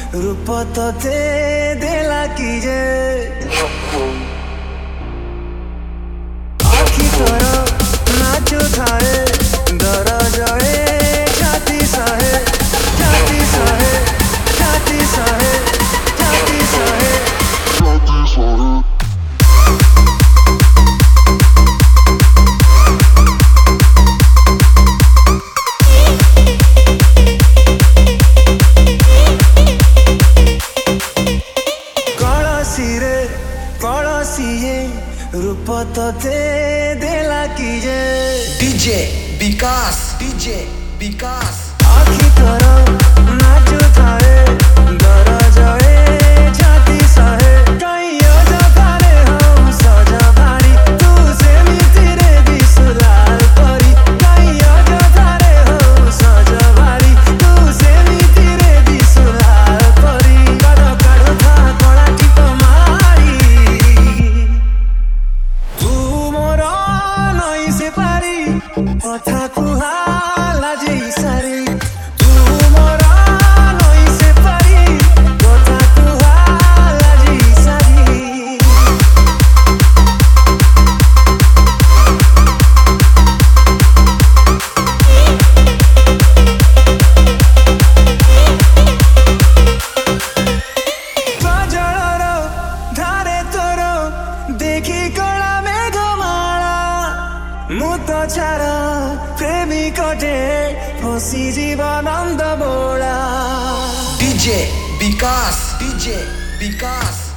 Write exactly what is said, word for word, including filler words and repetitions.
रूप तोते देला कि जे आखि तोर नाचो थाए दर जए छाती सहे छाती सहे छाती सहे छाती सहे छाती सहे रूप तोते देला कि जे डीजे विकास डीजे विकास आखि तोर नाचो थाए दर जए छाती सहे कहियो जबारे हम सजा भारी तू से मिथिरे बिसुलाल परी कहियो जबारे हम सजा भारी तू से मिथिरे बिसुलाल परी कड़ कड़ था कोड़ा टिप मारी कथा कुहाला जे सारी तू मोरा नई से पारी कथा कुहाला जे सारी बाजळर धारे तोर देखी कळा मेघमाला मुत छारा प्रेमी कटे फसी जीवनंद बोला डीजे विकास डीजे विकास।